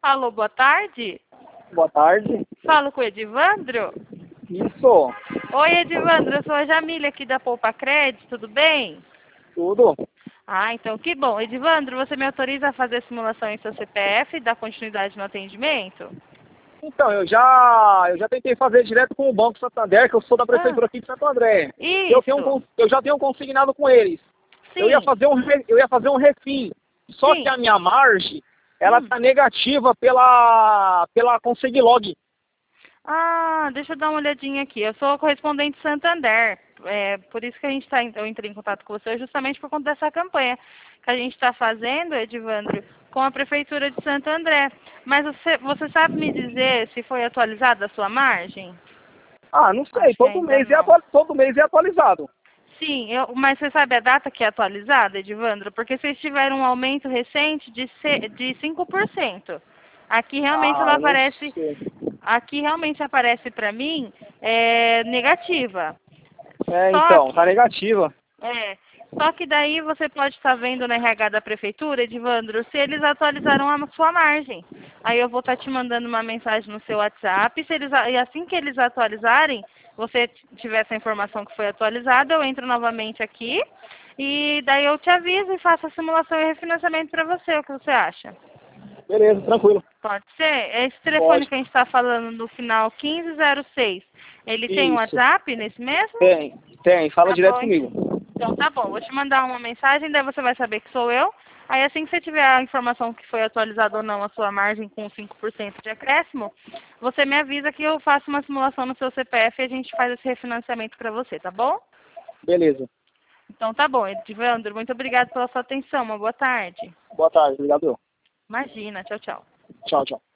Alô, boa tarde. Boa tarde. Falo com o Edivandro. Isso. Oi, Edivandro, eu sou a Jamília aqui da Poupa Crédito, tudo bem? Tudo. Ah, então que bom. Edivandro, você me autoriza a fazer simulação em seu CPF e dar continuidade no atendimento? Então, eu já tentei fazer direto com o Banco Santander, que eu sou da prefeitura aqui de Santo André. Isso. Eu já tenho consignado com eles. Sim. Eu ia fazer um refim. Só Sim. que a minha margem, ela tá negativa pela Conseguilog. Ah, deixa eu dar uma olhadinha aqui. Eu sou correspondente de Santander. É por isso que eu entrei em contato com você, justamente por conta dessa campanha que a gente está fazendo, Edivandro, com a Prefeitura de Santo André. Mas você sabe me dizer se foi atualizada a sua margem? Ah, não sei. Acho que ainda não. Todo mês é atualizado. Sim, mas você sabe a data que é atualizada, Edivandro? Porque vocês tiveram um aumento recente de 5%. Aqui realmente Ah, ela eu não aparece, sei. aqui realmente aparece para mim negativa. Só Então, tá que, negativa. é, só que daí você pode estar vendo na RH da prefeitura, Edivandro, se eles atualizaram a sua margem. Aí eu vou estar te mandando uma mensagem no seu WhatsApp, e assim que eles atualizarem, você tiver essa informação que foi atualizada, eu entro novamente aqui, e daí eu te aviso e faço a simulação e refinanciamento para você, o que você acha? Beleza, tranquilo. Pode ser? Esse telefone Pode. que a gente está falando no final 1506, ele tem um Isso. WhatsApp nesse mesmo? Tem. Fala Tá direto bom, comigo. então tá bom. Vou te mandar uma mensagem, daí você vai saber que sou eu. Aí assim que você tiver a informação que foi atualizada ou não a sua margem com 5% de acréscimo, você me avisa que eu faço uma simulação no seu CPF e a gente faz esse refinanciamento para você, tá bom? Beleza. Então tá bom, Edivandro. Muito obrigada pela sua atenção. Uma boa tarde. Boa tarde. Obrigado. Imagina. Tchau, tchau. Tchau, tchau.